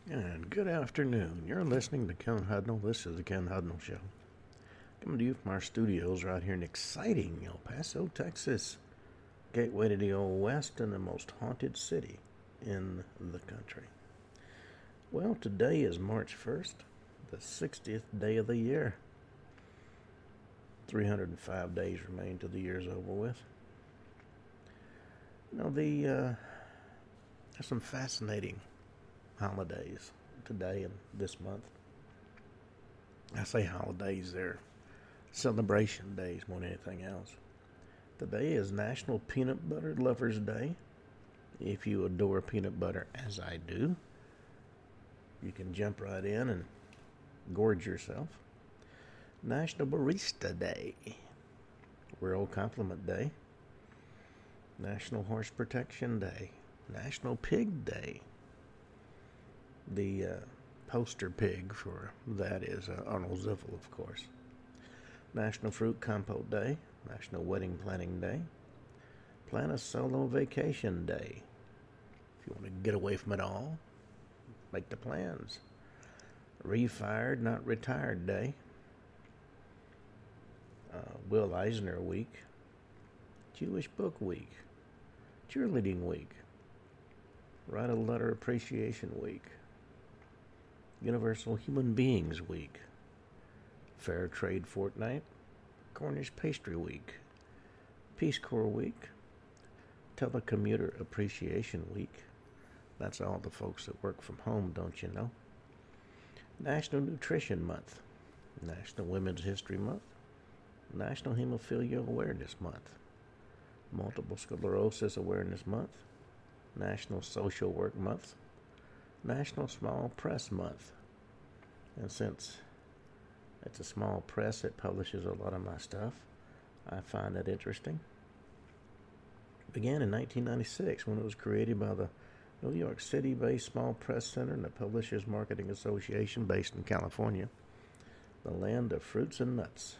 And good afternoon. You're listening to Ken Hudnall. This is the Ken Hudnall Show. Coming to you from our studios right here in exciting El Paso, Texas. Gateway to the Old West and the most haunted city in the country. Well, today is March 1st, the 60th day of the year. 305 days remain till the year's over with. There's some fascinating holidays today and this month. I say holidays, they're celebration days more than anything else. Today is National Peanut Butter Lovers Day. If you adore peanut butter, as I do, you can jump right in and gorge yourself. National Barista Day. World Compliment Day. National Horse Protection Day. National Pig Day. The poster pig for that is Arnold Ziffel, of course. National Fruit Compote Day. National Wedding Planning Day. Plan a Solo Vacation Day. If you want to get away from it all, make the plans. Refired, Not Retired Day. Will Eisner Week. Jewish Book Week. Cheerleading Week. Write a Letter Appreciation Week. Universal Human Beings Week. Fair Trade Fortnight. Cornish Pastry Week. Peace Corps Week. Telecommuter Appreciation Week. That's all the folks that work from home, don't you know? National Nutrition Month. National Women's History Month. National Hemophilia Awareness Month. Multiple Sclerosis Awareness Month. National Social Work Month. National Small Press Month. And since it's a small press that publishes a lot of my stuff, I find that interesting. It began in 1996 when it was created by the New York City-based Small Press Center and the Publishers Marketing Association based in California, the land of fruits and nuts.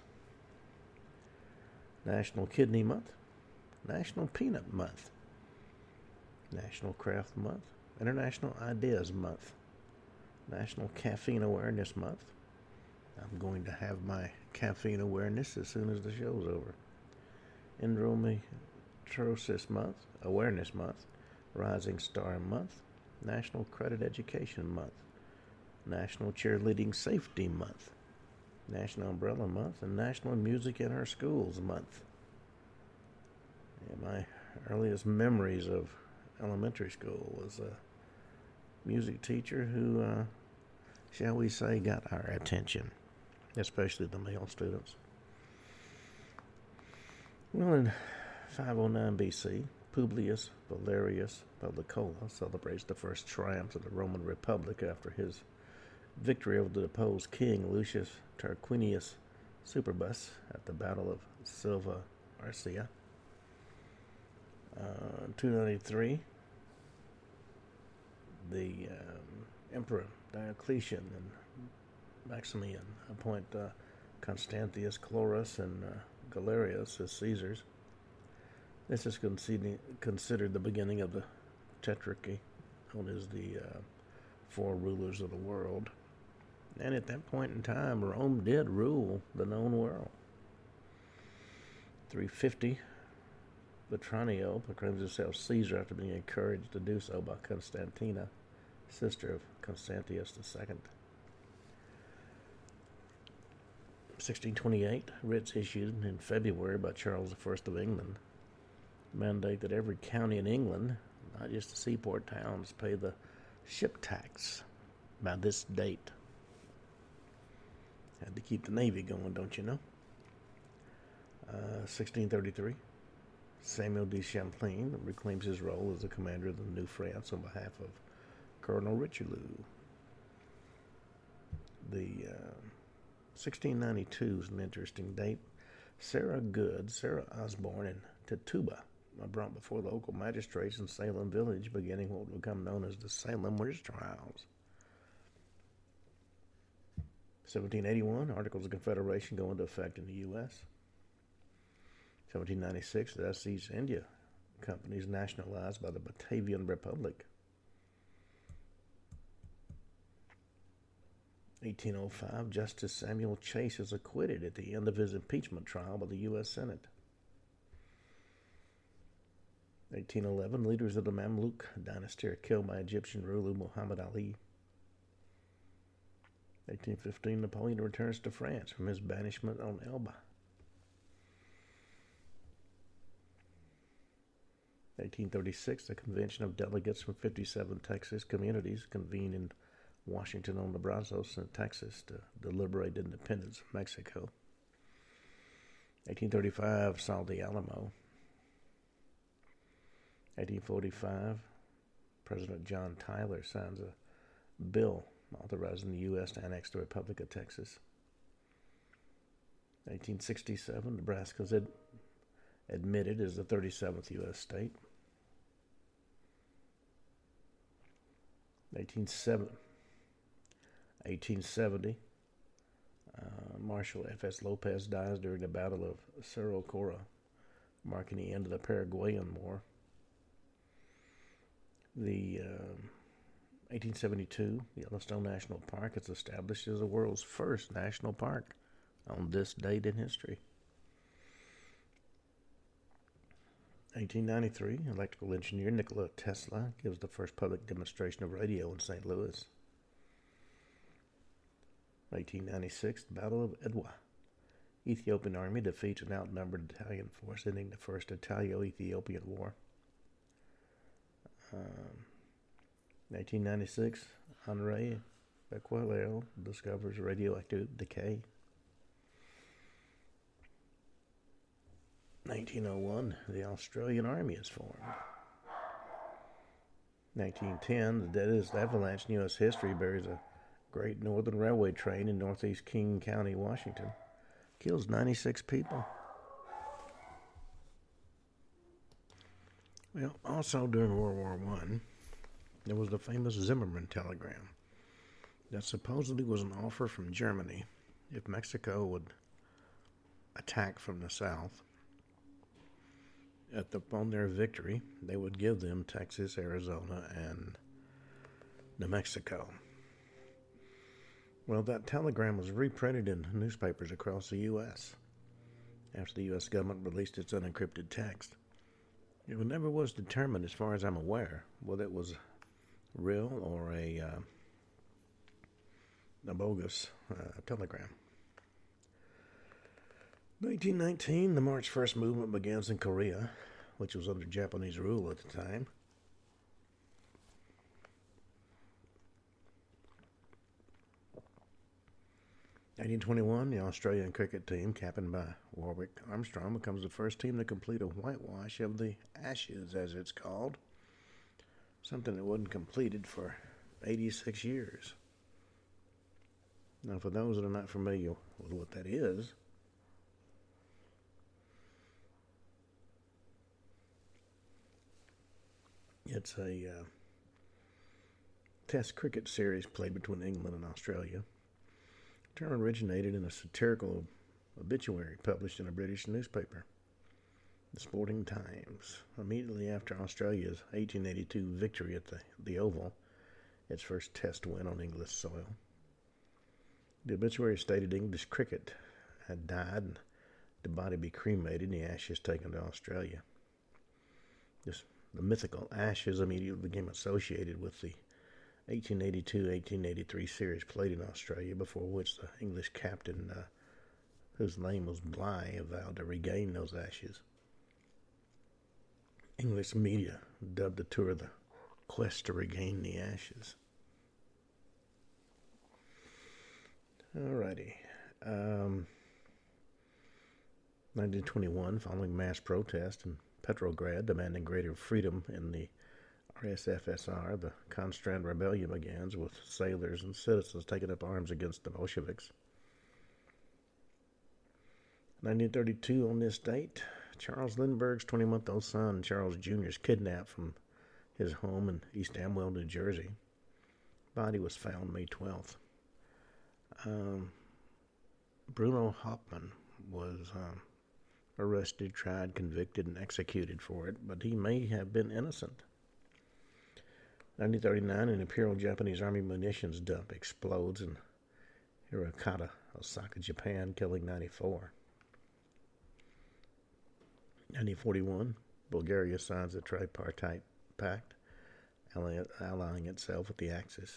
National Kidney Month. National Peanut Month. National Craft Month. International Ideas Month. National Caffeine Awareness Month. I'm going to have my caffeine awareness as soon as the show's over. Endometriosis Month. Awareness Month. Rising Star Month. National Credit Education Month. National Cheerleading Safety Month. National Umbrella Month, and National Music in Our Schools Month. And my earliest memories of elementary school was a music teacher who, shall we say, got our attention, especially the male students. Well, in 509 BC, Publius Valerius Publicola celebrates the first triumph of the Roman Republic after his victory over the deposed king Lucius Tarquinius Superbus at the Battle of Silva Arcia. 293, the Emperor Diocletian and Maximian appoint Constantius Chlorus and Galerius as Caesars. This is considered the beginning of the Tetrarchy, known as the four rulers of the world. And at that point in time, Rome did rule the known world. 350, Vetranio proclaims himself Caesar after being encouraged to do so by Constantina, sister of Constantius II. 1628, writs issued in February by Charles I of England mandate that every county in England, not just the seaport towns, pay the ship tax by this date. Had to keep the Navy going, don't you know? 1633, Samuel de Champlain reclaims his role as the commander of the New France on behalf of Cardinal Richelieu. The 1692 is an interesting date. Sarah Good, Sarah Osborne, and Tituba are brought before local magistrates in Salem Village, beginning what would become known as the Salem Witch Trials. 1781, Articles of Confederation go into effect in the U.S. 1796, the East India Company is nationalized by the Batavian Republic. 1805, Justice Samuel Chase is acquitted at the end of his impeachment trial by the U.S. Senate. 1811, leaders of the Mamluk dynasty are killed by Egyptian ruler Muhammad Ali. 1815, Napoleon returns to France from his banishment on Elba. 1836, the convention of delegates from 57 Texas communities convened in Washington on the Brazos in Texas to deliberate independence of Mexico. 1835 saw the Alamo. 1845, President John Tyler signs a bill authorizing the U.S. to annex the Republic of Texas. 1867, Nebraska is admitted as the 37th U.S. state. 1870, Marshal F.S. Lopez dies during the Battle of Cerro Cora, marking the end of the Paraguayan War. The 1872, Yellowstone National Park is established as the world's first national park on this date in history. 1893, electrical engineer Nikola Tesla gives the first public demonstration of radio in St. Louis. 1896, the Battle of Edwa. Ethiopian army defeats an outnumbered Italian force, ending the First Italo-Ethiopian War. 1996, Henri Becquerel discovers radioactive decay. 1901, the Australian Army is formed. 1910, the deadliest avalanche in U.S. history buries a Great Northern Railway train in northeast King County, Washington. Kills 96 people. Well, also during World War I, there was the famous Zimmerman telegram that supposedly was an offer from Germany if Mexico would attack from the south. Upon their victory, they would give them Texas, Arizona, and New Mexico. Well, that telegram was reprinted in newspapers across the U.S. after the U.S. government released its unencrypted text. It never was determined, as far as I'm aware, whether it was real or a bogus telegram. 1919, the March 1st movement begins in Korea, which was under Japanese rule at the time. 1921, the Australian cricket team, captained by Warwick Armstrong, becomes the first team to complete a whitewash of the Ashes, as it's called. Something that wasn't completed for 86 years. Now, for those that are not familiar with what that is, it's a test cricket series played between England and Australia. The term originated in a satirical obituary published in a British newspaper, the Sporting Times, immediately after Australia's 1882 victory at the Oval, its first test win on English soil. The obituary stated English cricket had died and the body be cremated and the ashes taken to Australia. The mythical Ashes immediately became associated with the 1882-1883 series played in Australia, before which the English captain, whose name was Bligh, vowed to regain those ashes. English media dubbed the tour the Quest to Regain the Ashes. Alrighty. 1921, following mass protest in Petrograd demanding greater freedom in the RSFSR, the Constrand Rebellion begins, with sailors and citizens taking up arms against the Bolsheviks. 1932, on this date, Charles Lindbergh's 20-month-old son, Charles Jr., is kidnapped from his home in East Amwell, New Jersey. Body was found May 12th. Bruno Hauptmann was arrested, tried, convicted, and executed for it, but he may have been innocent. 1939, an Imperial Japanese Army munitions dump explodes, and Hirakata, Osaka, Japan, killing 94. 1941, Bulgaria signs the Tripartite Pact, allying itself with the Axis.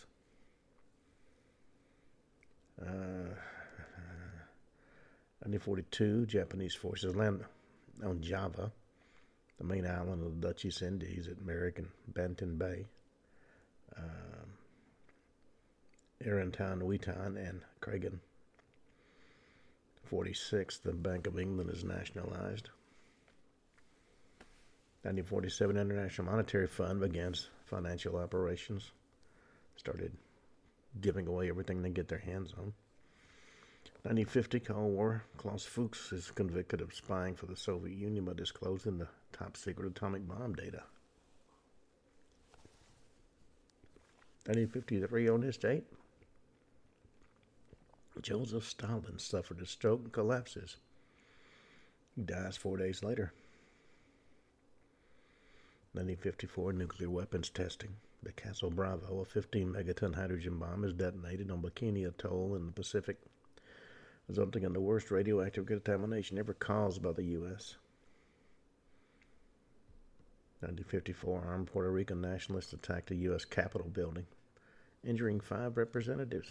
1942, Japanese forces land on Java, the main island of the Dutch East Indies, at Merrick and Banten Bay. Erentown, Weetan, and Cragen. 46, the Bank of England is nationalized. 1947, International Monetary Fund begins financial operations. Started giving away everything they get their hands on. 1950, Cold War. Klaus Fuchs is convicted of spying for the Soviet Union by disclosing the top secret atomic bomb data. 1953, on this date, Joseph Stalin suffered a stroke and collapses. He dies 4 days later. 1954, nuclear weapons testing. The Castle Bravo, a 15-megaton hydrogen bomb, is detonated on Bikini Atoll in the Pacific, resulting in the worst radioactive contamination ever caused by the U.S. 1954, armed Puerto Rican nationalists attacked a U.S. Capitol building, injuring 5 representatives.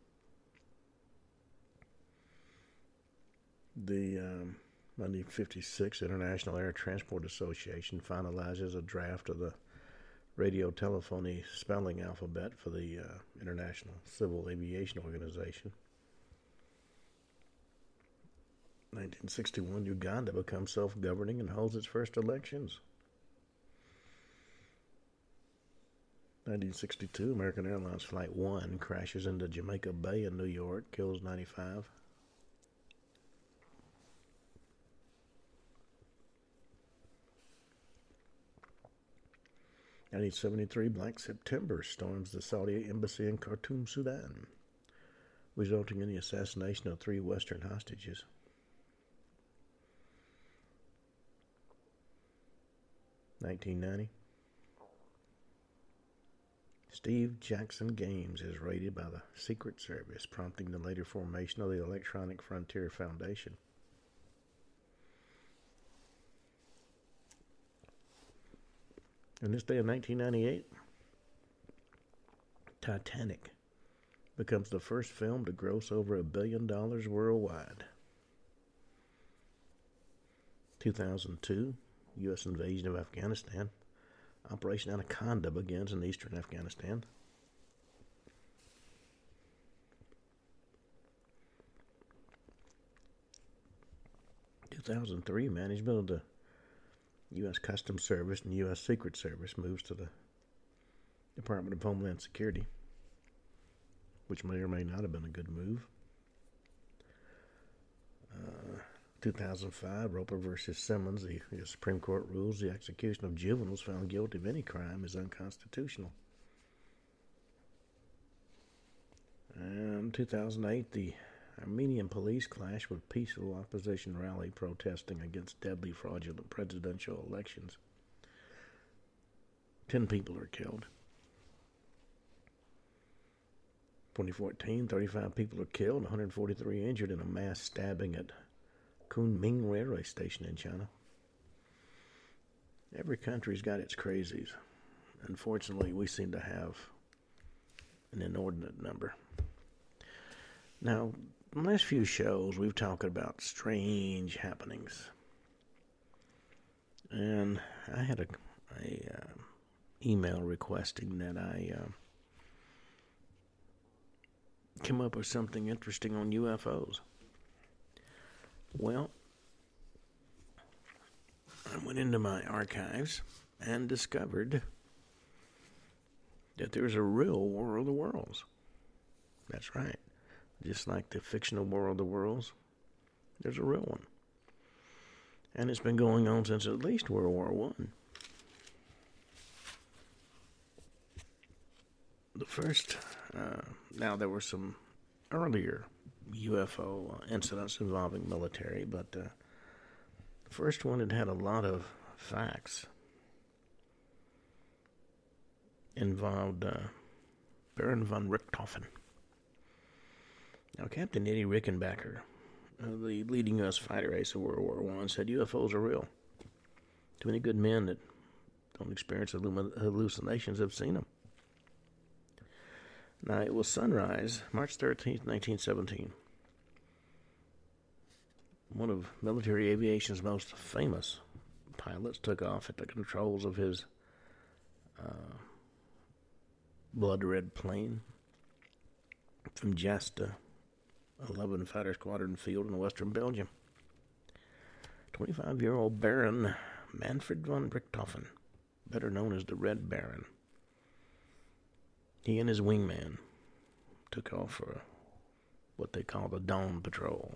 The 1956 International Air Transport Association finalizes a draft of the radio telephony spelling alphabet for the International Civil Aviation Organization. 1961, Uganda becomes self-governing and holds its first elections. 1962, American Airlines Flight 1 crashes into Jamaica Bay in New York, kills 95. 1973, Black September storms the Saudi embassy in Khartoum, Sudan, resulting in the assassination of 3 Western hostages. 1990, Steve Jackson Games is raided by the Secret Service, prompting the later formation of the Electronic Frontier Foundation. On this day in 1998, Titanic becomes the first film to gross over $1 billion worldwide. 2002, U.S. invasion of Afghanistan. Operation Anaconda begins in eastern Afghanistan. 2003, management of the U.S. Customs Service and U.S. Secret Service moves to the Department of Homeland Security, which may or may not have been a good move. 2005, Roper versus Simmons, the Supreme Court rules the execution of juveniles found guilty of any crime is unconstitutional. And 2008, the Armenian police clash with peaceful opposition rally protesting against deadly fraudulent presidential elections. 10 people are killed. 2014, 35 people are killed, 143 injured in a mass stabbing at Kunming railway station in China. Every country's got its crazies. Unfortunately, we seem to have an inordinate number. Now, the last few shows, we've talked about strange happenings. And I had a email requesting that I come up with something interesting on UFOs. Well, I went into my archives and discovered that there's a real War of the Worlds. That's right. Just like the fictional War of the Worlds, there's a real one. And it's been going on since at least World War One. The first, now there were some earlier UFO incidents involving military, but the first one had a lot of facts. Involved Baron von Richthofen. Now, Captain Eddie Rickenbacker, the leading U.S. fighter ace of World War I, said UFOs are real. Too many good men that don't experience hallucinations have seen them. Now, it was sunrise, March 13th, 1917. One of military aviation's most famous pilots took off at the controls of his blood-red plane from Jasta 11 Fighter Squadron Field in western Belgium. 25-year-old Baron Manfred von Richthofen, better known as the Red Baron. He and his wingman took off for what they call the Dawn Patrol.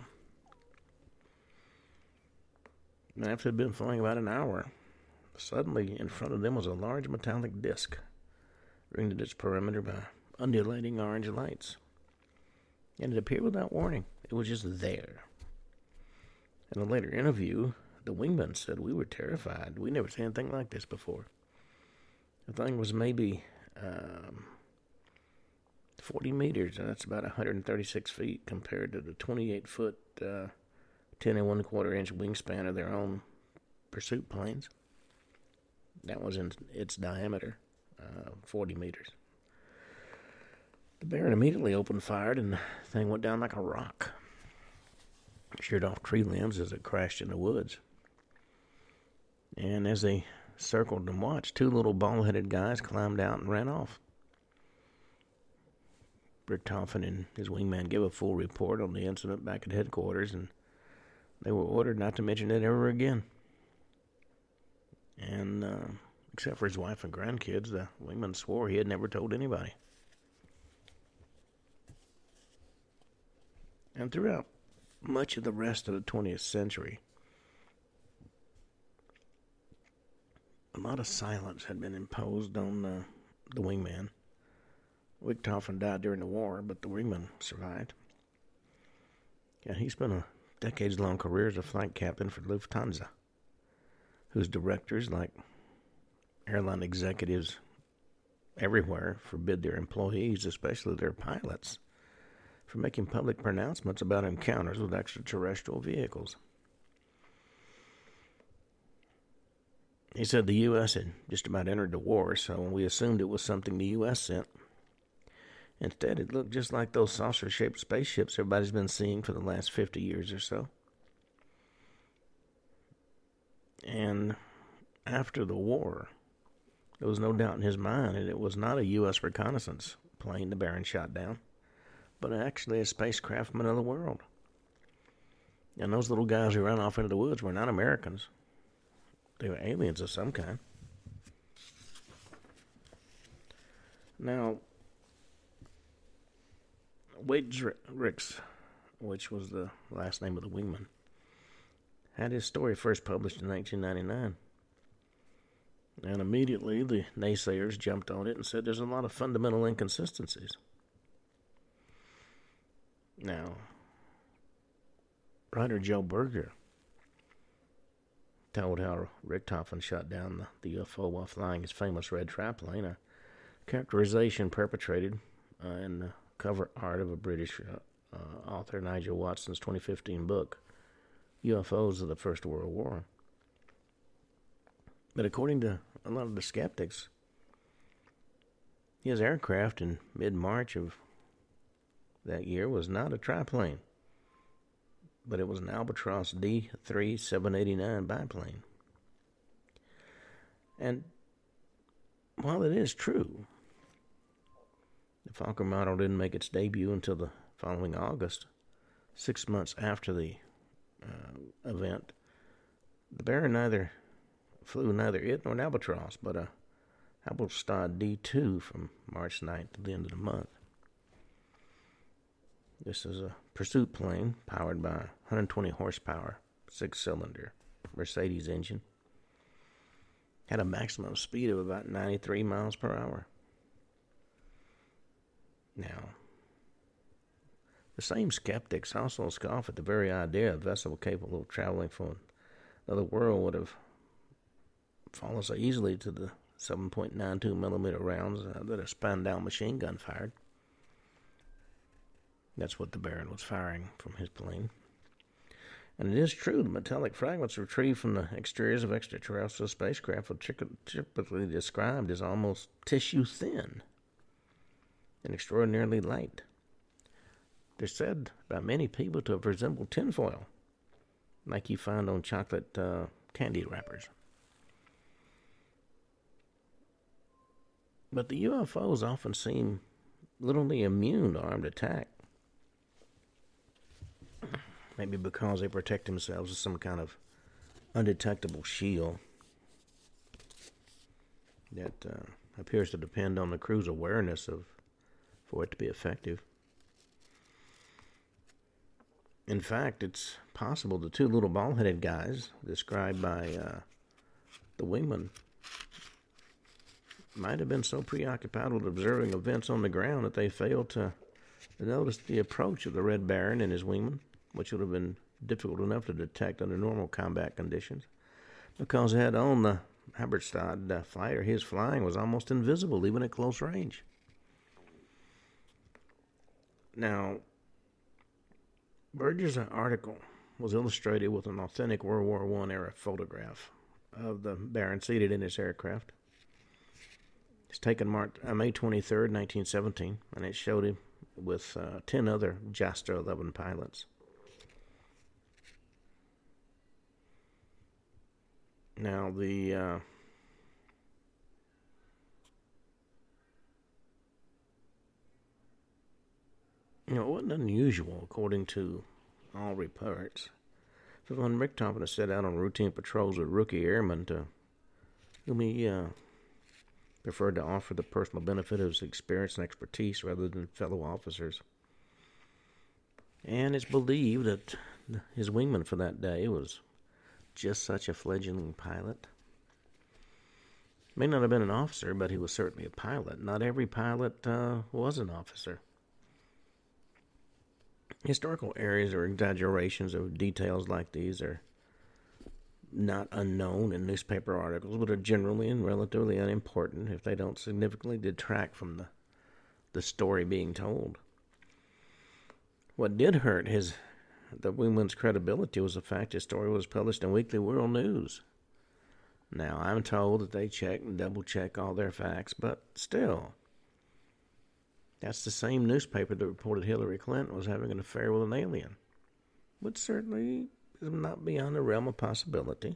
And after they'd been flying about an hour, suddenly in front of them was a large metallic disc, ringed at its perimeter by undulating orange lights. And it appeared without warning. It was just there. In a later interview, the wingman said, "We were terrified. We never seen anything like this before." The thing was maybe 40 meters, and that's about 136 feet compared to the 28-foot, 10 and 1/4 inch wingspan of their own pursuit planes. That was in its diameter, 40 meters. The Baron immediately opened fire, and the thing went down like a rock. Sheared off tree limbs as it crashed in the woods. And as they circled and watched, two little bald-headed guys climbed out and ran off. Richthofen and his wingman gave a full report on the incident back at headquarters, and they were ordered not to mention it ever again. And except for his wife and grandkids, the wingman swore he had never told anybody. And throughout much of the rest of the 20th century, a lot of silence had been imposed on the wingman. Richthofen died during the war, but the wingman survived. Yeah, he spent a decades-long career as a flight captain for Lufthansa, whose directors, like airline executives everywhere, forbid their employees, especially their pilots, from making public pronouncements about encounters with extraterrestrial vehicles. He said the U.S. had just about entered the war, so we assumed it was something the U.S. sent. Instead, it looked just like those saucer-shaped spaceships everybody's been seeing for the last 50 years or so. And after the war, there was no doubt in his mind that it was not a U.S. reconnaissance plane the Baron shot down, but actually a spacecraft from another world. And those little guys who ran off into the woods were not Americans. They were aliens of some kind. Now, Wade Ricks, which was the last name of the wingman, had his story first published in 1999. And immediately the naysayers jumped on it and said there's a lot of fundamental inconsistencies. Now, writer Joe Berger told how Richthofen shot down the UFO while flying his famous red triplane, a characterization perpetrated in the cover art of a British author, Nigel Watson's 2015 book, UFOs of the First World War. But according to a lot of the skeptics, his aircraft in mid-March of that year was not a triplane, but it was an Albatross D-3-789 biplane. And while it is true, the Fokker model didn't make its debut until the following August, 6 months after the event, the Baron flew neither it nor an Albatross, but a Halberstadt D2 from March 9th to the end of the month. This is a pursuit plane powered by a 120 horsepower, 6-cylinder Mercedes engine. Had a maximum speed of about 93 miles per hour. Now, the same skeptics also scoff at the very idea of a vessel capable of traveling from another world would have fallen so easily to the 7.92 millimeter rounds that a Spandau machine gun fired. That's what the Baron was firing from his plane. And it is true, the metallic fragments retrieved from the exteriors of extraterrestrial spacecraft are typically described as almost tissue thin and extraordinarily light. They're said by many people to have resembled tinfoil, like you find on chocolate candy wrappers. But the UFOs often seem literally immune to armed attack. Maybe because they protect themselves with some kind of undetectable shield that appears to depend on the crew's awareness for it to be effective. In fact, it's possible the two little bald-headed guys described by the wingman might have been so preoccupied with observing events on the ground that they failed to notice the approach of the Red Baron and his wingman, which would have been difficult enough to detect under normal combat conditions. Because head on, the Halberstadt fighter, his flying was almost invisible, even at close range. Now, Burge's article was illustrated with an authentic World War I era photograph of the Baron seated in his aircraft. It's taken May 23rd, 1917, and it showed him with 10 other Jastra 11 pilots. Now, it wasn't unusual, according to all reports, for von Richthofen to set out on routine patrols with rookie airmen whom he preferred to offer the personal benefit of his experience and expertise rather than fellow officers. And it's believed that his wingman for that day was just such a fledgling pilot. May not have been an officer, but he was certainly a pilot. Not every pilot was an officer. Historical errors or exaggerations of details like these are not unknown in newspaper articles, but are generally and relatively unimportant if they don't significantly detract from the story being told. What did hurt the wingman's credibility was the fact his story was published in Weekly World News. Now, I'm told that they check and double-check all their facts, but still, that's the same newspaper that reported Hillary Clinton was having an affair with an alien, which certainly is not beyond the realm of possibility.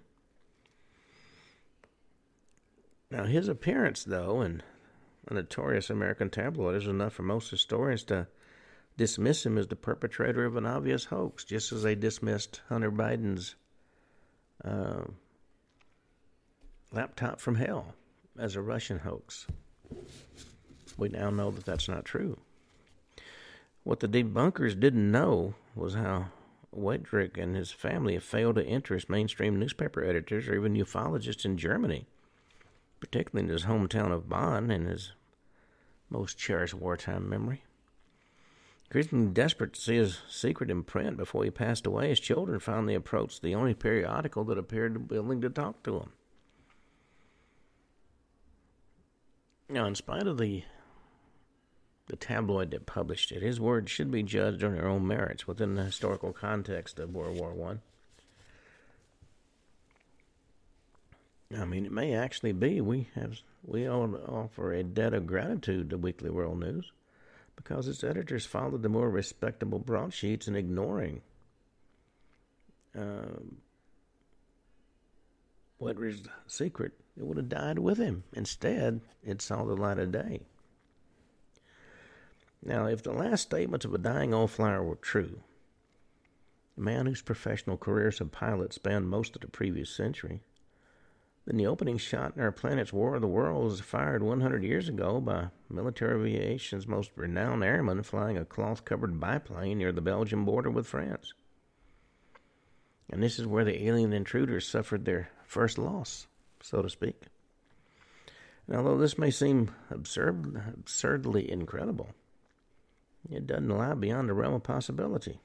Now, his appearance, though, in a notorious American tabloid is enough for most historians to dismiss him as the perpetrator of an obvious hoax, just as they dismissed Hunter Biden's laptop from hell as a Russian hoax. We now know that that's not true. What the debunkers didn't know was how Wedrick and his family have failed to interest mainstream newspaper editors or even ufologists in Germany, particularly in his hometown of Bonn and his most cherished wartime memory. Increasingly desperate to see his secret in print before he passed away, his children finally approached the only periodical that appeared willing to talk to him. Now, in spite of the tabloid that published it, his words should be judged on their own merits within the historical context of World War I. I mean, it may actually be we offer a debt of gratitude to Weekly World News because its editors followed the more respectable broadsheets in ignoring Wedrick's secret. It would have died with him. Instead, it saw the light of day. Now, if the last statements of a dying old flyer were true, a man whose professional career as a pilot spanned most of the previous century, then the opening shot in our planet's War of the Worlds was fired 100 years ago by military aviation's most renowned airman flying a cloth-covered biplane near the Belgian border with France. And this is where the alien intruders suffered their first loss, so to speak. And although this may seem absurdly incredible, it doesn't lie beyond the realm of possibility.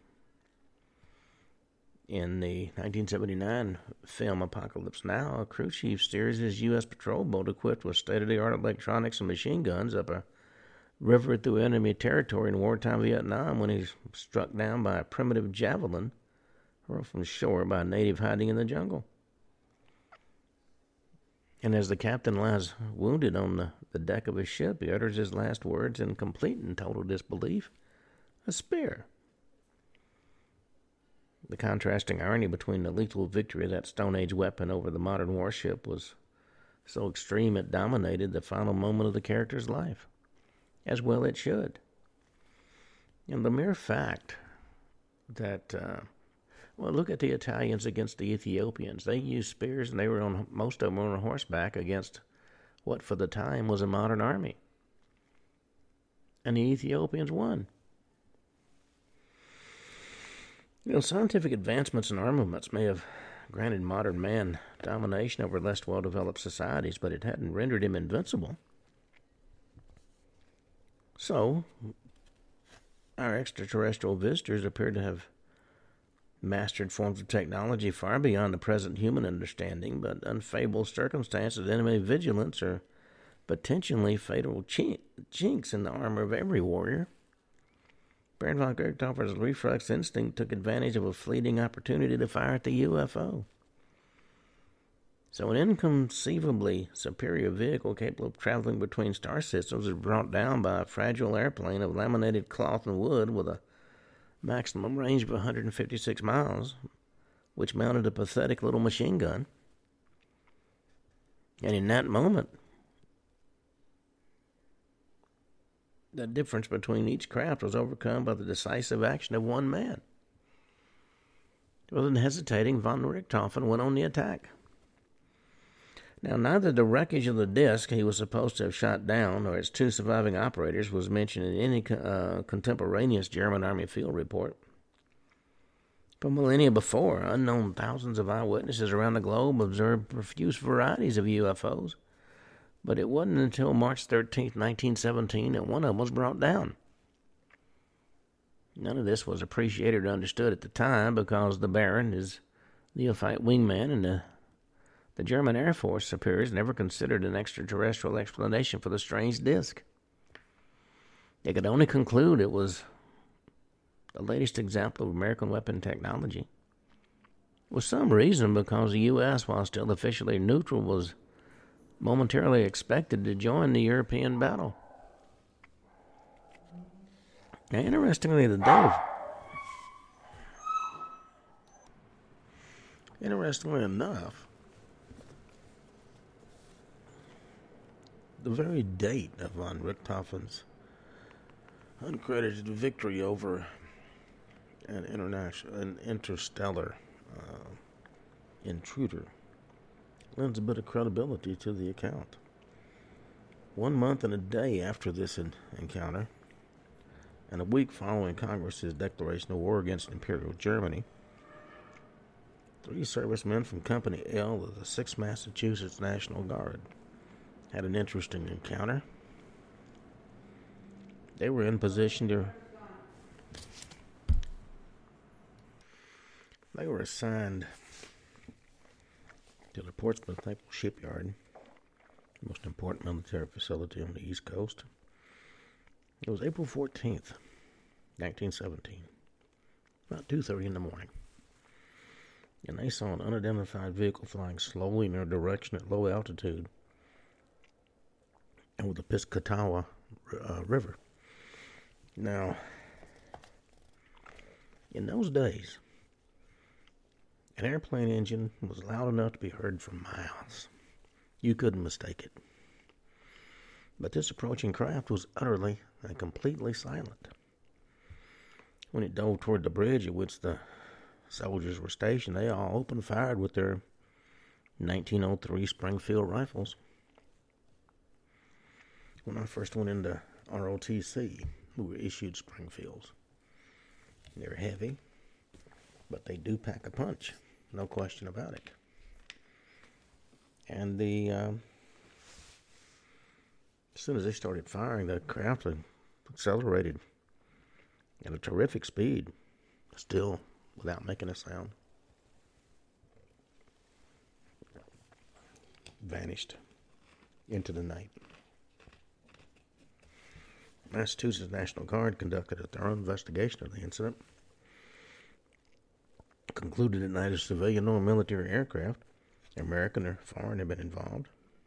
In the 1979 film Apocalypse Now, a crew chief steers his U.S. patrol boat equipped with state-of-the-art electronics and machine guns up a river through enemy territory in wartime Vietnam when he's struck down by a primitive javelin hurled from shore by a native hiding in the jungle. And as the captain lies wounded on the deck of his ship, he utters his last words in complete and total disbelief. A spear. The contrasting irony between the lethal victory of that Stone Age weapon over the modern warship was so extreme it dominated the final moment of the character's life. As well it should. And the mere fact that, look at the Italians against the Ethiopians. They used spears, and most of them were on horseback against what for the time was a modern army. And the Ethiopians won. Scientific advancements in armaments may have granted modern man domination over less well-developed societies, but it hadn't rendered him invincible. So, our extraterrestrial visitors appear to have mastered forms of technology far beyond the present human understanding, but unfavorable circumstances, enemy vigilance, or potentially fatal chinks in the armor of every warrior. Baron von Richthofer's reflex instinct took advantage of a fleeting opportunity to fire at the UFO. So an inconceivably superior vehicle capable of traveling between star systems is brought down by a fragile airplane of laminated cloth and wood with a maximum range of 156 miles, which mounted a pathetic little machine gun. And in that moment, the difference between each craft was overcome by the decisive action of one man. Rather than hesitating, von Richthofen went on the attack. Now, neither the wreckage of the disc he was supposed to have shot down or its two surviving operators was mentioned in any contemporaneous German Army field report. For millennia before, unknown thousands of eyewitnesses around the globe observed profuse varieties of UFOs, but it wasn't until March 13, 1917, that one of them was brought down. None of this was appreciated or understood at the time because the Baron, his neophyte wingman, and the German Air Force superiors never considered an extraterrestrial explanation for the strange disc. They could only conclude it was the latest example of American weapon technology. With some reason, because the U.S., while still officially neutral, was momentarily expected to join the European battle. Now, interestingly enough, the very date of von Richthofen's uncredited victory over an interstellar intruder lends a bit of credibility to the account. 1 month and a day after this encounter, and a week following Congress's declaration of war against Imperial Germany, 3 servicemen from Company L of the 6th Massachusetts National Guard had an interesting encounter. They were in position They were assigned to the Portsmouth Naval Shipyard, the most important military facility on the East Coast. It was April 14th, 1917, about 2:30 in the morning, and they saw an unidentified vehicle flying slowly in their direction at low altitude over the Piscataqua River. Now, in those days, an airplane engine was loud enough to be heard for miles. You couldn't mistake it. But this approaching craft was utterly and completely silent. When it dove toward the bridge at which the soldiers were stationed, they all opened fired with their 1903 Springfield rifles. When I first went into ROTC, we were issued Springfields. They're heavy, but they do pack a punch, no question about it. And as soon as they started firing, the craft accelerated at a terrific speed, still without making a sound. Vanished into the night. Massachusetts National Guard conducted a thorough investigation of the incident, concluded that neither civilian nor military aircraft, American or foreign, had been involved.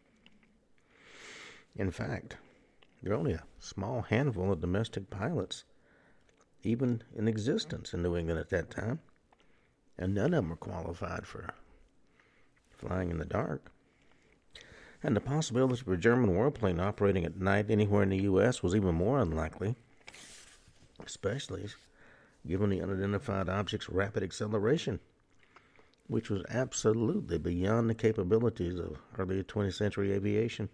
In fact, there were only a small handful of domestic pilots even in existence in New England at that time, and none of them were qualified for flying in the dark. And the possibility of a German warplane operating at night anywhere in the U.S. was even more unlikely, especially given the unidentified object's rapid acceleration, which was absolutely beyond the capabilities of early 20th century aviation.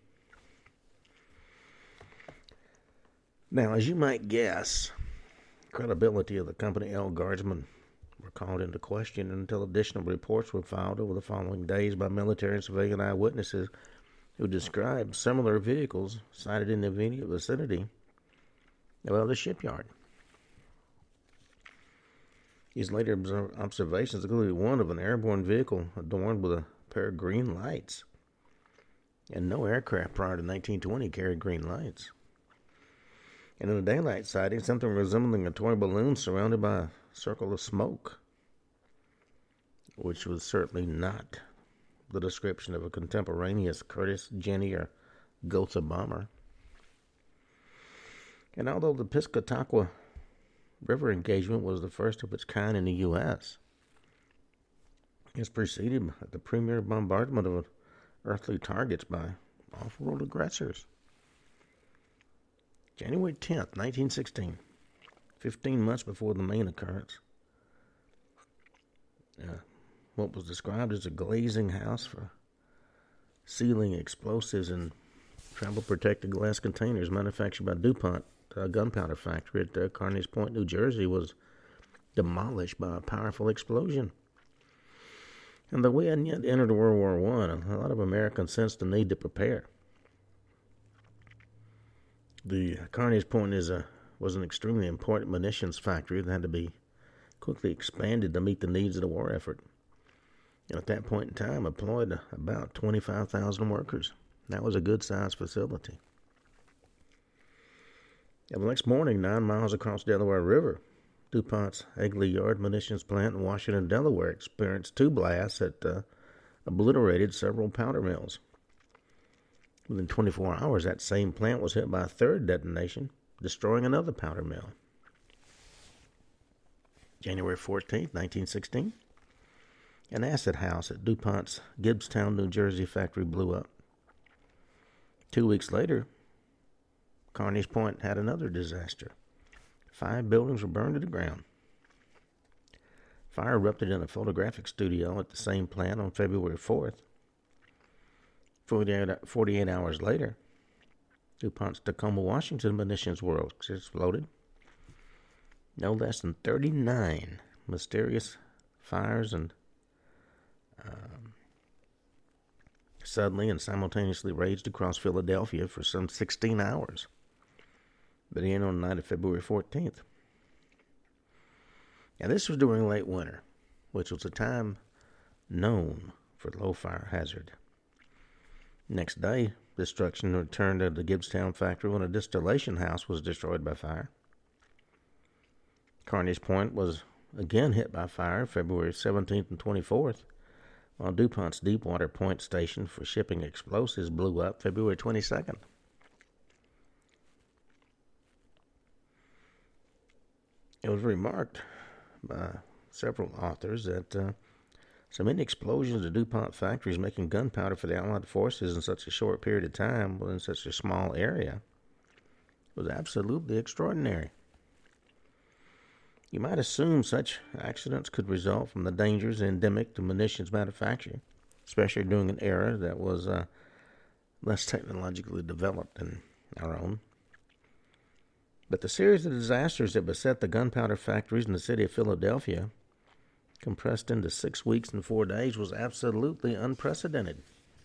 Now, as you might guess, credibility of the Company L guardsmen were called into question until additional reports were filed over the following days by military and civilian eyewitnesses who described similar vehicles sighted in the immediate vicinity of the shipyard. These later observations included one of an airborne vehicle adorned with a pair of green lights, and no aircraft prior to 1920 carried green lights. And in a daylight sighting, something resembling a toy balloon surrounded by a circle of smoke, which was certainly not the description of a contemporaneous Curtiss, Jenny, or Gotha bomber. And although the Piscataqua River engagement was the first of its kind in the U.S., it was preceded by the premier bombardment of earthly targets by off-world aggressors. January 10th, 1916, 15 months before the main occurrence, what was described as a glazing house for sealing explosives in travel-protected glass containers manufactured by DuPont gunpowder factory at Carneys Point, New Jersey, was demolished by a powerful explosion. And though we hadn't yet entered World War I, a lot of Americans sensed the need to prepare. The Carneys Point was an extremely important munitions factory that had to be quickly expanded to meet the needs of the war effort. And at that point in time, employed about 25,000 workers. That was a good-sized facility. And the next morning, 9 miles across Delaware River, DuPont's Egley Yard munitions plant in Washington, Delaware, experienced 2 blasts that obliterated several powder mills. Within 24 hours, that same plant was hit by a third detonation, destroying another powder mill. January 14th, 1916, an acid house at DuPont's Gibbstown, New Jersey factory blew up. 2 weeks later, Carneys Point had another disaster. 5 buildings were burned to the ground. Fire erupted in a photographic studio at the same plant on February 4th. 48 hours later, DuPont's Tacoma, Washington munitions works exploded. No less than 39 mysterious fires and suddenly and simultaneously raged across Philadelphia for some 16 hours, beginning on the night of February 14th. Now, this was during late winter, which was a time known for low fire hazard. Next day, destruction returned to the Gibbstown factory when a distillation house was destroyed by fire. Carneys Point was again hit by fire February 17th and 24th, while DuPont's Deepwater Point station for shipping explosives blew up February 22nd. It was remarked by several authors that so many explosions at DuPont factories making gunpowder for the Allied forces in such a short period of time within such a small area was absolutely extraordinary. You might assume such accidents could result from the dangers endemic to munitions manufacturing, especially during an era that was less technologically developed than our own. But the series of disasters that beset the gunpowder factories in the city of Philadelphia, compressed into 6 weeks and 4 days, was absolutely unprecedented.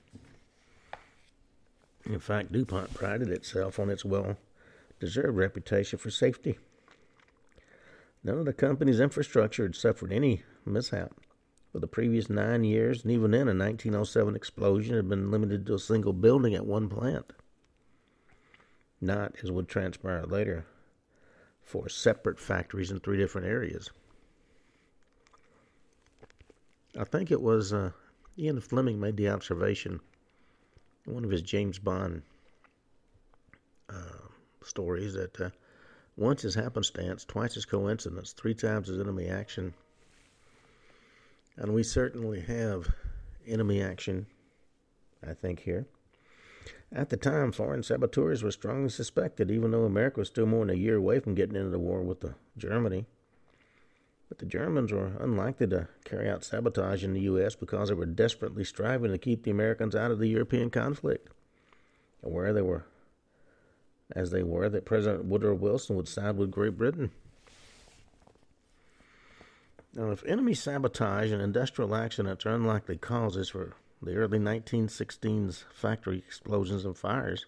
In fact, DuPont prided itself on its well-deserved reputation for safety. None of the company's infrastructure had suffered any mishap for the previous 9 years, and even then a 1907 explosion had been limited to a single building at one plant. not, as would transpire later, for separate factories in 3 different areas. I think it was Ian Fleming made the observation in one of his James Bond stories that once is happenstance, twice is coincidence, 3 times is enemy action. And we certainly have enemy action, I think, here. At the time, foreign saboteurs were strongly suspected, even though America was still more than a year away from getting into the war with Germany. But the Germans were unlikely to carry out sabotage in the U.S. because they were desperately striving to keep the Americans out of the European conflict, aware that President Woodrow Wilson would side with Great Britain. Now, if enemy sabotage and industrial accidents are unlikely causes for the early 1916's factory explosions and fires,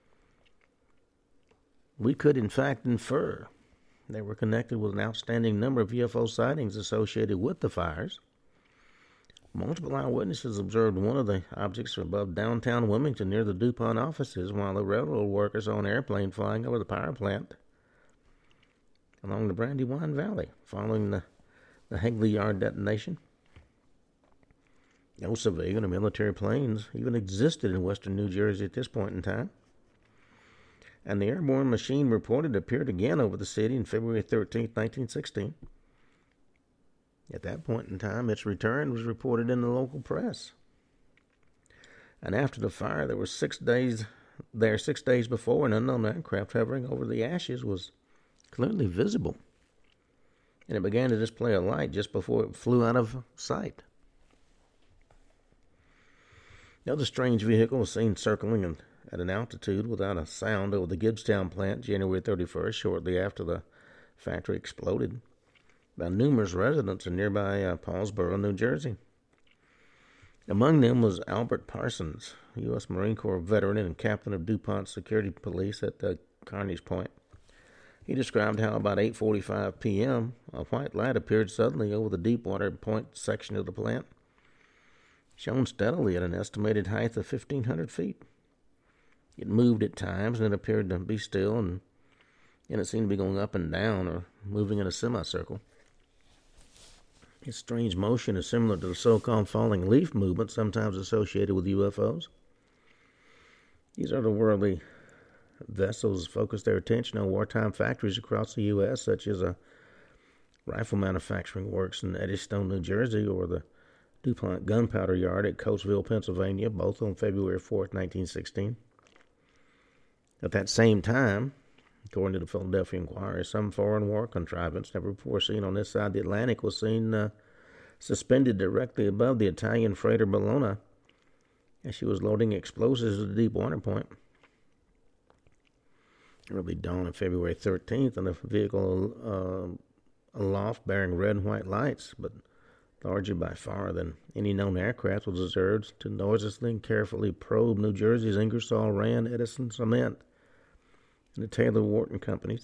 we could in fact infer they were connected with an outstanding number of UFO sightings associated with the fires. Multiple eyewitnesses observed one of the objects above downtown Wilmington near the DuPont offices, while the railroad workers saw an airplane flying over the power plant along the Brandywine Valley following the Hagley Yard detonation. No civilian or military planes even existed in western New Jersey at this point in time. And the airborne machine reported appeared again over the city on February 13, 1916. At that point in time, its return was reported in the local press. And after the fire, there were 6 days before, an unknown aircraft hovering over the ashes was clearly visible. And it began to display a light just before it flew out of sight. Another strange vehicle was seen circling at an altitude without a sound over the Gibbstown plant January 31st, shortly after the factory exploded, by numerous residents in nearby Paulsboro, New Jersey. Among them was Albert Parsons, a U.S. Marine Corps veteran and captain of DuPont Security Police at Carnegie Point. He described how about 8:45 p.m., a white light appeared suddenly over the Deepwater Point section of the plant, shone steadily at an estimated height of 1,500 feet. It moved at times, and it appeared to be still, and it seemed to be going up and down or moving in a semicircle. Its strange motion is similar to the so-called falling leaf movement sometimes associated with UFOs. These otherworldly vessels focused their attention on wartime factories across the U.S., such as a rifle manufacturing works in Eddystone, New Jersey, or the DuPont gunpowder yard at Coatesville, Pennsylvania, both on February 4th, 1916. At that same time, according to the Philadelphia Inquirer, some foreign war contrivance never before seen on this side of the Atlantic was seen suspended directly above the Italian freighter Bellona as she was loading explosives at the Deepwater Point. Early dawn of February 13th, and the vehicle aloft bearing red and white lights, but larger by far than any known aircraft, was observed to noiselessly and carefully probe New Jersey's Ingersoll Rand, Edison Cement, and the Taylor Wharton companies.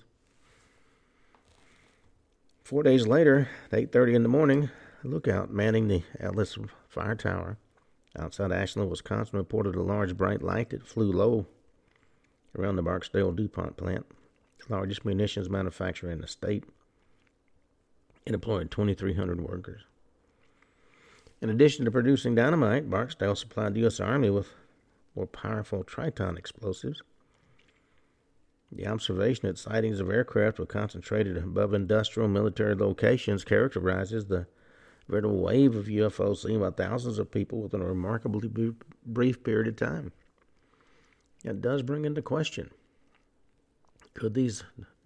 4 days later, at 8:30 in the morning, a lookout manning the Ellis Fire Tower outside Ashland, Wisconsin, reported a large bright light that flew low around the Barksdale DuPont plant, the largest munitions manufacturer in the state. It employed 2,300 workers. In addition to producing dynamite, Barksdale supplied the U.S. Army with more powerful Triton explosives. The observation that sightings of aircraft were concentrated above industrial military locations characterizes the veritable wave of UFOs seen by thousands of people within a remarkably brief period of time. It does bring into question, could these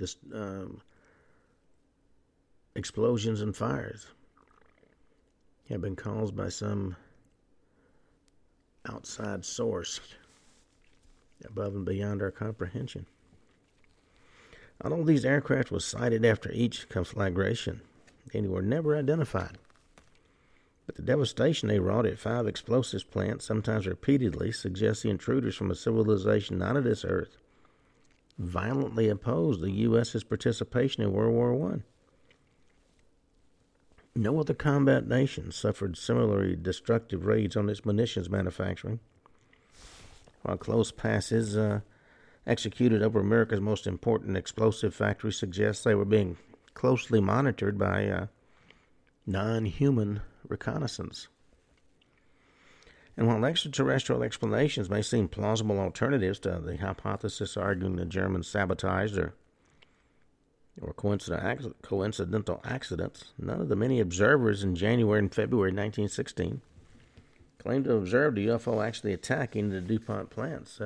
explosions and fires have been caused by some outside source above and beyond our comprehension? Although these aircraft were sighted after each conflagration, they were never identified. But the devastation they wrought at 5 explosives plants, sometimes repeatedly, suggests the intruders from a civilization not of this earth violently opposed the U.S.'s participation in World War I. No other combat nation suffered similarly destructive raids on its munitions manufacturing, while close passes executed over America's most important explosive factory suggests they were being closely monitored by non-human reconnaissance. And while extraterrestrial explanations may seem plausible alternatives to the hypothesis arguing the Germans sabotaged or coincidental accidents, none of the many observers in January and February 1916 claimed to have observed a UFO actually attacking the DuPont plants.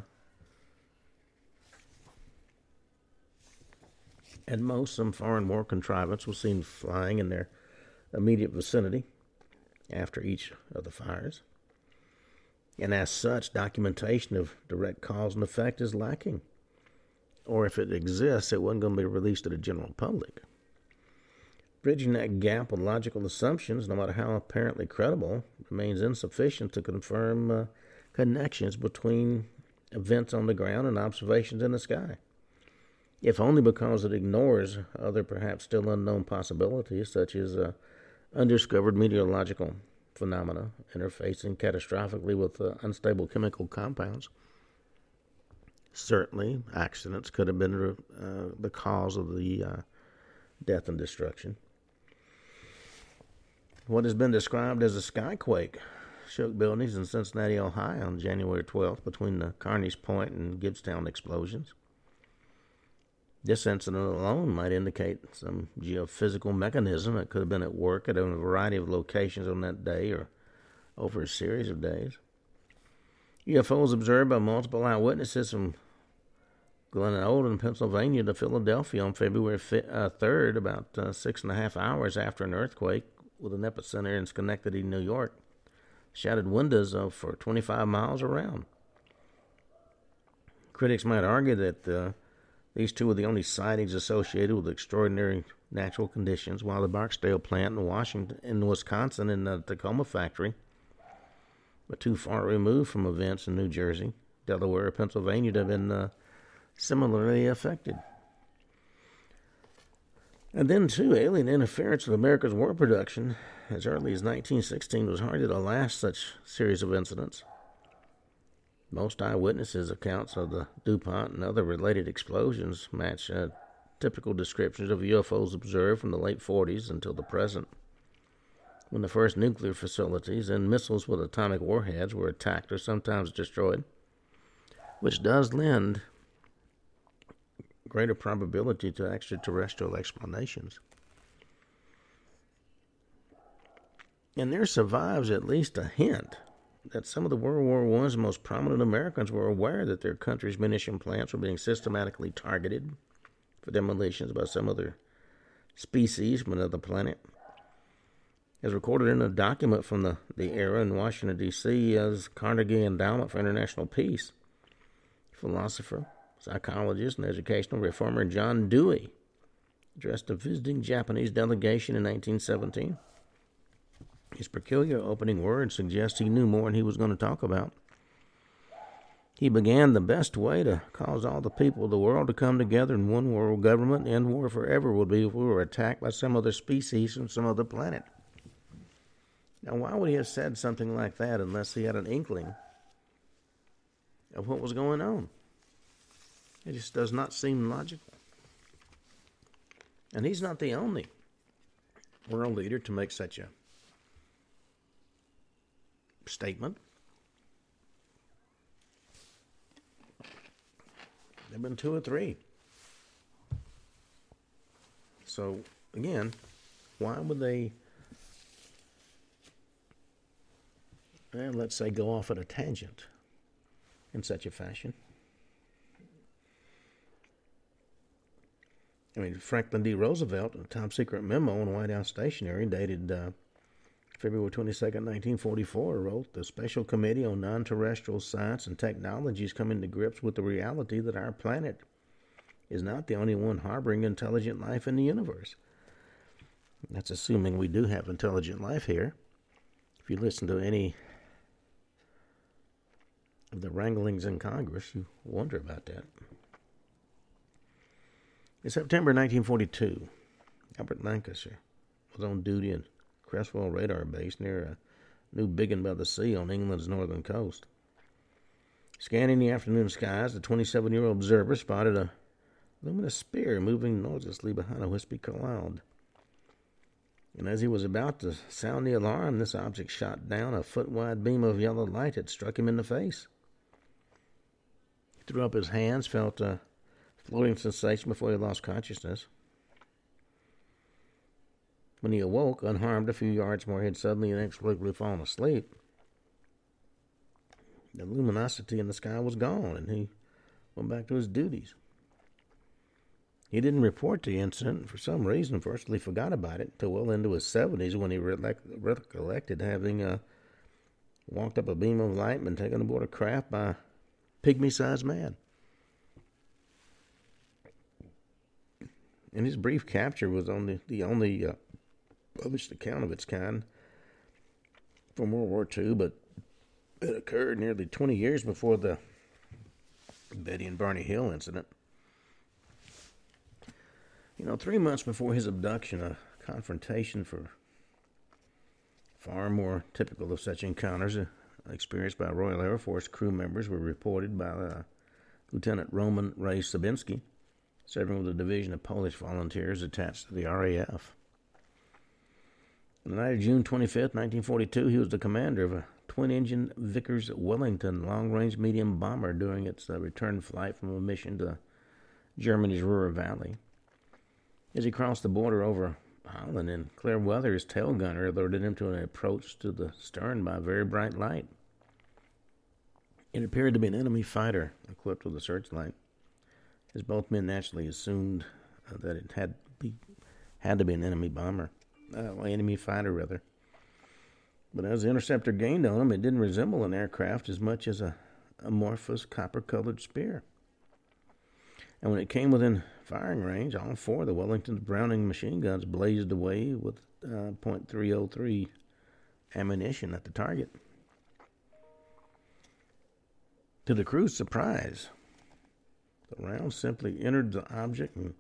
At most, some foreign war contrivance was seen flying in their immediate vicinity after each of the fires. And as such, documentation of direct cause and effect is lacking. Or if it exists, it wasn't going to be released to the general public. Bridging that gap with logical assumptions, no matter how apparently credible, remains insufficient to confirm connections between events on the ground and observations in the sky, if only because it ignores other perhaps still unknown possibilities, such as undiscovered meteorological phenomena interfacing catastrophically with unstable chemical compounds. Certainly, accidents could have been the cause of the death and destruction. What has been described as a skyquake shook buildings in Cincinnati, Ohio on January 12th between the Carneys Point and Gibbstown explosions. This incident alone might indicate some geophysical mechanism that could have been at work at a variety of locations on that day or over a series of days. UFOs observed by multiple eyewitnesses from Glenolden, Pennsylvania to Philadelphia on February 3rd, about 6.5 hours after an earthquake with an epicenter in Schenectady, New York, shattered windows for 25 miles around. Critics might argue that these two were the only sightings associated with extraordinary natural conditions, while the Barksdale plant in Wisconsin and the Tacoma factory were too far removed from events in New Jersey, Delaware, or Pennsylvania to have been similarly affected. And then, too, alien interference with America's war production as early as 1916 was hardly the last such series of incidents. Most eyewitnesses' accounts of the DuPont and other related explosions match typical descriptions of UFOs observed from the late 40s until the present, when the first nuclear facilities and missiles with atomic warheads were attacked or sometimes destroyed, which does lend greater probability to extraterrestrial explanations. And there survives at least a hint that some of the World War I's most prominent Americans were aware that their country's munition plants were being systematically targeted for demolitions by some other species from another planet. As recorded in a document from the era in Washington, D.C. as Carnegie Endowment for International Peace, philosopher, psychologist, and educational reformer John Dewey addressed a visiting Japanese delegation in 1917. His peculiar opening words suggest he knew more than he was going to talk about. He began, the best way to cause all the people of the world to come together in one world government and end war forever would be if we were attacked by some other species from some other planet. Now, why would he have said something like that unless he had an inkling of what was going on? It just does not seem logical. And he's not the only world leader to make such a statement. There have been 2 or 3. So, again, why would they, let's say, go off at a tangent in such a fashion? I mean, Franklin D. Roosevelt, a top-secret memo on White House stationery dated February 22nd, 1944, wrote, "The Special Committee on Non-Terrestrial Science and Technology is coming to grips with the reality that our planet is not the only one harboring intelligent life in the universe." That's assuming we do have intelligent life here. If you listen to any of the wranglings in Congress, you wonder about that. In September 1942, Albert Lancaster was on duty in Creswell Radar Base near New Biggin by the Sea on England's northern coast. Scanning the afternoon skies, the 27-year-old observer spotted a luminous spear moving noiselessly behind a wispy cloud. And as he was about to sound the alarm, this object shot down a foot-wide beam of yellow light that struck him in the face. He threw up his hands, felt a floating sensation before he lost consciousness. When he awoke, unharmed a few yards more, he had suddenly and inexplicably fallen asleep. The luminosity in the sky was gone, and he went back to his duties. He didn't report the incident, and for some reason virtually forgot about it until well into his 70s when he recollected having walked up a beam of light and been taken aboard a craft by a pygmy-sized man. And his brief capture was the only published account of its kind from World War II, but it occurred nearly 20 years before the Betty and Barney Hill incident. 3 months before his abduction, a confrontation far more typical of such encounters experienced by Royal Air Force crew members were reported by Lieutenant Roman Ray Sabinski, serving with a division of Polish volunteers attached to the RAF. On the night of June 25th, 1942, he was the commander of a twin-engine Vickers Wellington long-range medium bomber during its return flight from a mission to Germany's Ruhr Valley. As he crossed the border over Holland in clear weather, his tail gunner alerted him to an approach to the stern by a very bright light. It appeared to be an enemy fighter equipped with a searchlight, as both men naturally assumed that it had to be an enemy fighter rather. But as the interceptor gained on him, it didn't resemble an aircraft as much as a amorphous copper-colored spear. And when it came within firing range, all four of the Wellington's Browning machine guns blazed away with .303 ammunition at the target. To the crew's surprise, the round simply entered the object and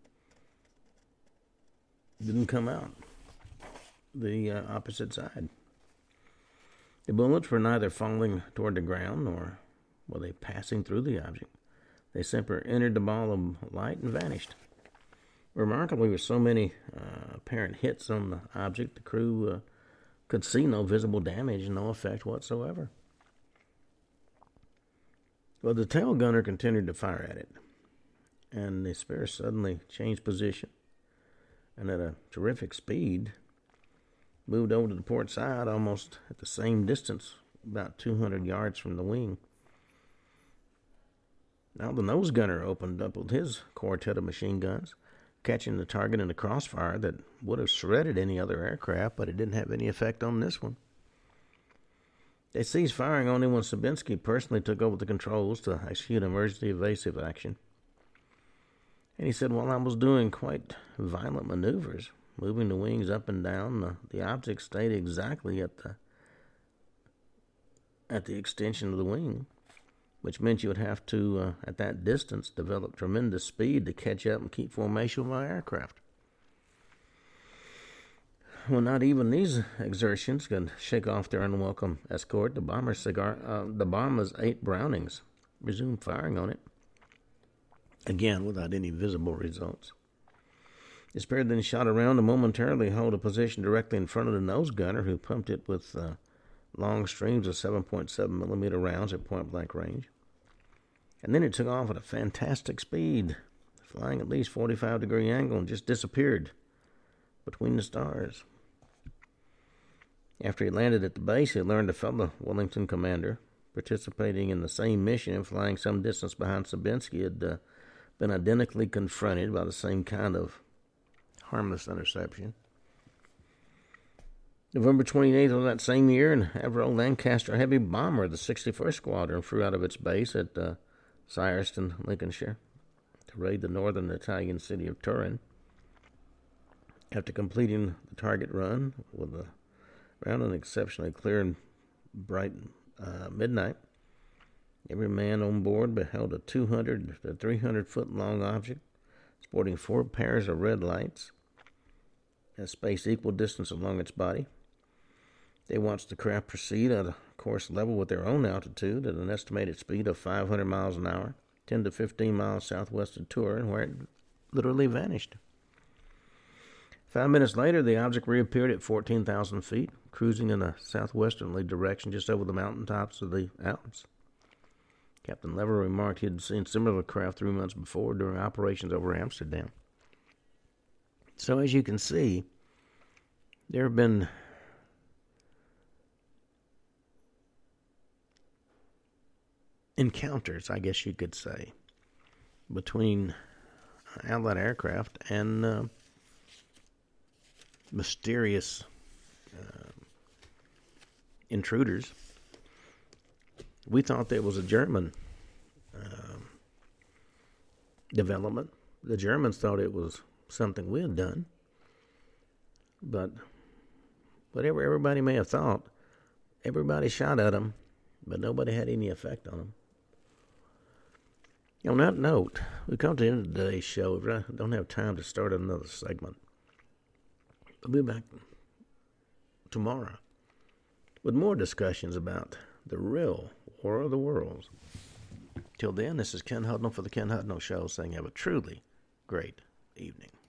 didn't come out the opposite side. The bullets were neither falling toward the ground nor were they passing through the object. They simply entered the ball of light and vanished. Remarkably, with so many apparent hits on the object, the crew could see no visible damage and no effect whatsoever. Well, the tail gunner continued to fire at it, and the spear suddenly changed position, and at a terrific speed, moved over to the port side almost at the same distance, about 200 yards from the wing. Now the nose gunner opened up with his quartet of machine guns, catching the target in a crossfire that would have shredded any other aircraft, but it didn't have any effect on this one. They ceased firing only when Sabinski personally took over the controls to execute emergency evasive action. And he said, while I was doing quite violent maneuvers, moving the wings up and down, the object stayed exactly at the extension of the wing, which meant you would have to, at that distance, develop tremendous speed to catch up and keep formation with my aircraft. Well, not even these exertions could shake off their unwelcome escort. The bomber's 8 Brownings resumed firing on it, again without any visible results. The spear then shot around to momentarily hold a position directly in front of the nose gunner, who pumped it with long streams of 7.7 millimeter rounds at point-blank range. And then it took off at a fantastic speed, flying at least 45-degree angle, and just disappeared between the stars. After he landed at the base, he learned a fellow Wellington commander, participating in the same mission and flying some distance behind Sabinski, had been identically confronted by the same kind of harmless interception. November 28th of that same year, an Avro Lancaster heavy bomber of the 61st Squadron flew out of its base at Syerston, Lincolnshire, to raid the northern Italian city of Turin. After completing the target run around an exceptionally clear and bright midnight, every man on board beheld a 200 to 300 foot long object sporting 4 pairs of red lights, a space equal distance along its body. They watched the craft proceed at a course level with their own altitude at an estimated speed of 500 miles an hour, 10 to 15 miles southwest of Turin, where it literally vanished. 5 minutes later, the object reappeared at 14,000 feet, cruising in a southwesterly direction just over the mountaintops of the Alps. Captain Lever remarked he had seen similar craft 3 months before during operations over Amsterdam. So as you can see, there have been encounters, I guess you could say, between Allied aircraft and mysterious intruders. We thought that was a German development. The Germans thought it was something we had done. But whatever everybody may have thought, everybody shot at them, but nobody had any effect on them. On that note, we come to the end of today's show. We don't have time to start another segment. We'll be back tomorrow with more discussions about the real War of the Worlds. Till then, this is Ken Hudnall for the Ken Hudnall Show saying have a truly great evening.